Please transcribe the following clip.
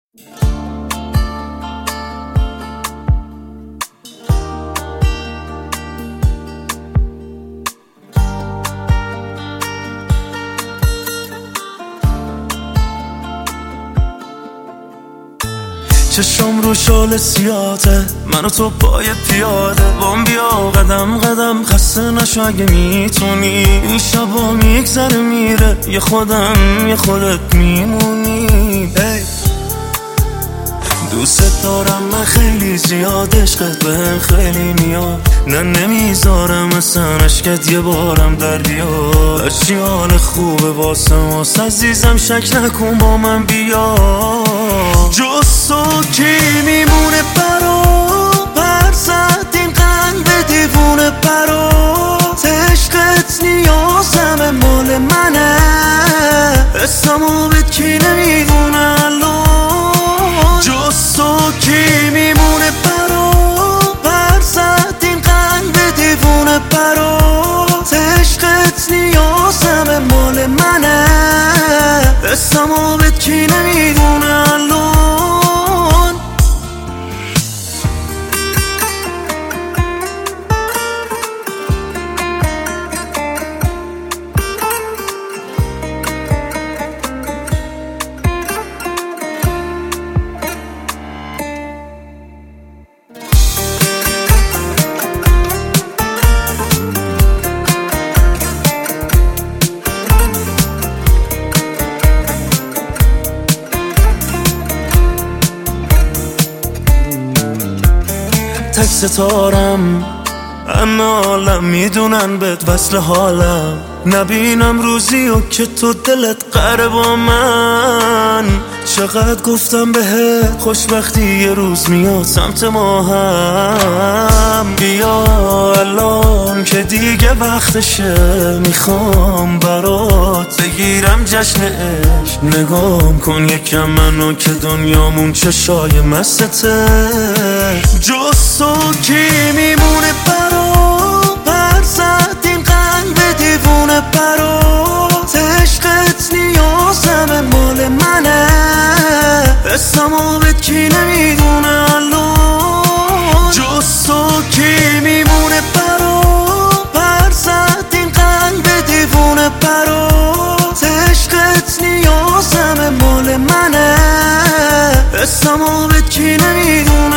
چشم رو شال سیاته، من و تو پای پیاده بام بیا قدم قدم، خسته نشو اگه میتونی. این شبا میگذره میره، یه خودم یه خودت میمونی. دوست دارم من خیلی زیاد، عشقت بهم خیلی میاد، نه نمیذارم اصلا عشقت یه بارم در بیاد. هرچی حال خوبه واسه ماست عزیزم، شک نکن با من بیا. جز تو کی میمونه برا پر زد این قلب دیوونه برات. عشقت نیازم مال منه، اسمو بهت کی نمیدونه الان. جز تو کی میمونه برا پر زد این قلب دیوونه برات. عشقت نیازم مال منه، اسمو بهت کی نمیدونه الان. تک ستارم همه عالم میدونن بهت وصل حالم، نبینم روزی و که تو دلت قره با من. چقدر گفتم بهت خوشبختی یه روز میاد سمت ما هم. بیا الان که دیگه وقتشه، میخوام برات بگیرم جشن عشق. نگام کن یکم منو که دنیامون چشای مستته. جز تو کی میمونه برا پر زد این قلب دیوونه برات. عشقت نیازم مال منه، اسمو بهت کی نمیدونه الان. جز تو کی میمونه برا پر زد این قلب دیوونه برات. عشقت نیازم مال منه، اسمو بهت کی نمیدونه